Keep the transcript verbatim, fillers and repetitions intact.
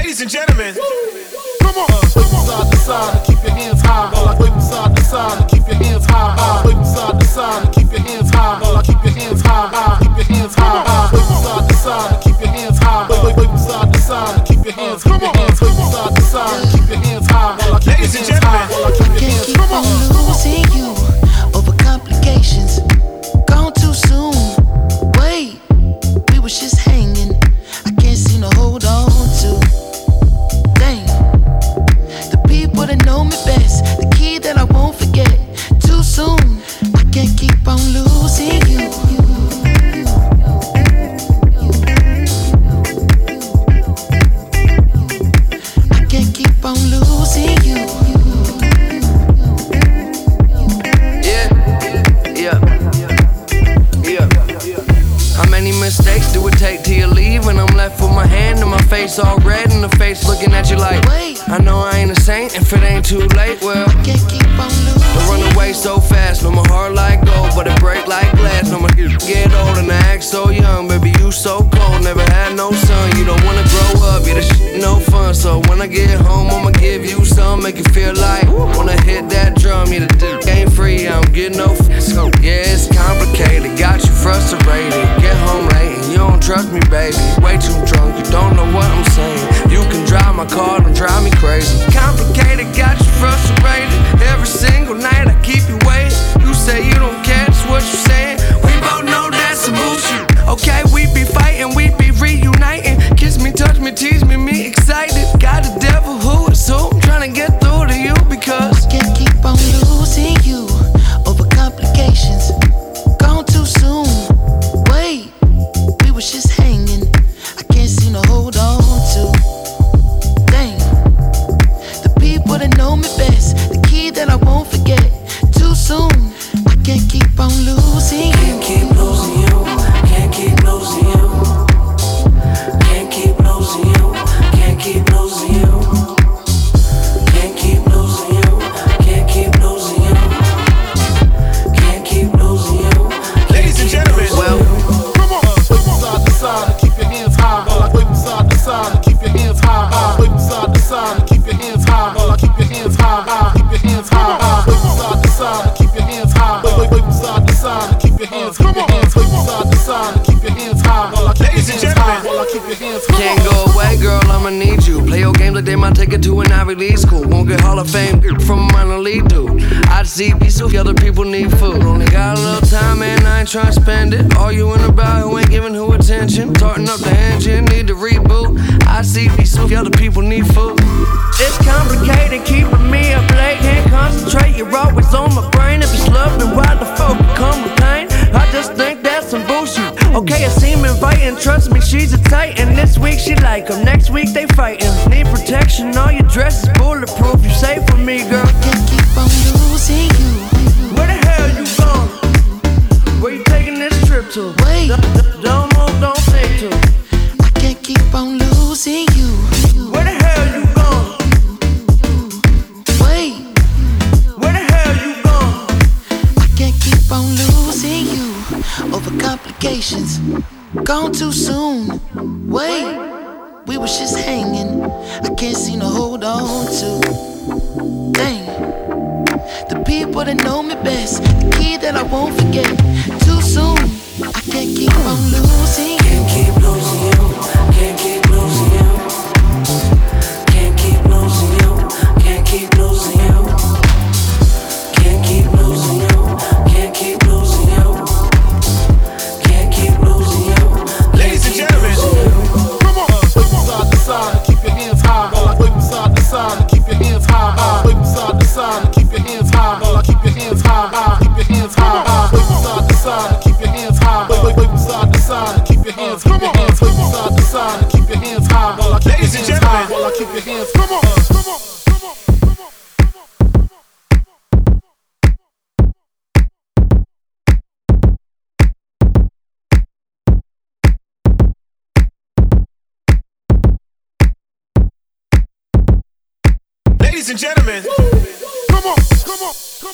Ladies and gentlemen, come on. Uh, wave from side to side and keep your hands high. Uh, wave from side to side and keep your hands high. Uh, wave from side to side and keep your hands high. Uh, keep your hands high. Uh, keep your hands high. Uh, wave from side to side and keep your hands high. Wave, wave, wave from side to side and keep your hands. Keep your hands. Wave from side to side and keep your hands high. Uh, keep Ladies your and hands high. Uh, keep your Can't hands. keep Come on on. losing you over complications. Gone too soon. Wait, we was just hanging. I can't seem to hold on to. Dang, the people that know me best, the key that I won't forget. Too soon, I can't keep on losing you. I can't keep on losing you. How many mistakes do it take till you leave? When I'm left with my hand and my face all red and the face looking at you like, Wait, I know I ain't a saint if it ain't too late. Well, can't keep on losing. don't run away so fast. No, my heart like gold, but it break like glass. No, my get old and I act so young. Baby, you so cold, never had no son. You don't wanna grow up, yeah, this shit no fun. So when I get home, I'ma give you some, make you feel like wanna hit that drum. Yeah, the dick ain't free, I don't get no f. So yeah, it's complicated, got you frustrated. Get home late and you don't trust me, baby. Way too drunk, you don't know what I'm saying. You can drive my car, don't drive me crazy. Complicated, got you frustrated. Every single night I keep you waiting. You say you don't care, that's what you saying. We both know that's some bullshit. Okay, we be fighting, we be reuniting. Kiss me, touch me, tease me, me excited. Got the devil who is who. I'm trying to get through to you because Can't keep on losing you over complications. Gone too soon. Wait, we was just hanging. I can't seem to hold on to. Dang, the people that know me best, the key that I won't forget. Too soon, I can't keep on losing you. Can't keep losing you. Can't keep losing you. Can't keep losing you. Can't keep losing you. Can't keep losing you. Can't keep losing you. Can't keep losing you. ladies and gentlemen, Well, Come on. Uh, wave from side to side and keep your hands high. Uh, wave from side to side and keep your hands high. Uh, wave from side to side and keep your hands high. Uh, keep your hands high. Uh, keep your hands high. Uh, wave from side to side and keep your hands high. Wave, wave, wave from side to side and keep your hands. Keep your hands. Wave from side to side and keep your hands high. Uh, keep Ladies your and hands gentlemen. high. While I keep your hands. Come can't on. go away, girl, I'ma need you. Play your games like they might take it to an Ivy League school. Won't get Hall of Fame from a minor league dude. I see these other people need food. Only got a little time and I ain't tryna spend it. Arguing about who ain't giving who attention. Tarting up the engine, need to reboot. I see these other people need food. It's complicated, keeping me up late. Can't concentrate, you're always on my brain. If it's love, then why the fuck come with pain? I just think that's some bullshit. Okay, it seem inviting, trust me, she's a titan. This week she like 'em, next week they fighting. Need protection, all your dress is bulletproof. You safe for me, girl. Can't keep on losing you. Where the hell you going? Where you taking this trip to? Wait, Don't move, don't think to. I can't keep on losing you. Where the hell you going? Wait, Where the hell you going? I can't keep on losing you over complications. Gone too soon. Wait, we was just hanging. I can't seem to hold on to. Dang, the people that know me best, the key that I won't forget. Too soon, I can't keep on losing you. Can't keep losing you. Can't keep losing you. Can't keep losing you. Can't keep losing you. Can't keep losing you. Can't keep losing you. Can't keep losing you. ladies and gentlemen, Come on. Uh, wave from side to side and keep your hands high. Uh, wave from side to side and keep your hands high. Uh, wave from side to side and keep your hands high. Uh, keep your hands high. Uh, keep your hands high. Uh, wave from side to side and keep your hands high. Wave, wave, wave from side to side and keep your hands. Keep your hands. Wave from side to side and keep your hands high. While I keep Ladies your and hands high. gentlemen. While I keep your hands. Come on. Uh, come on. Come on. ladies and gentlemen, Come on. Come on. Come on.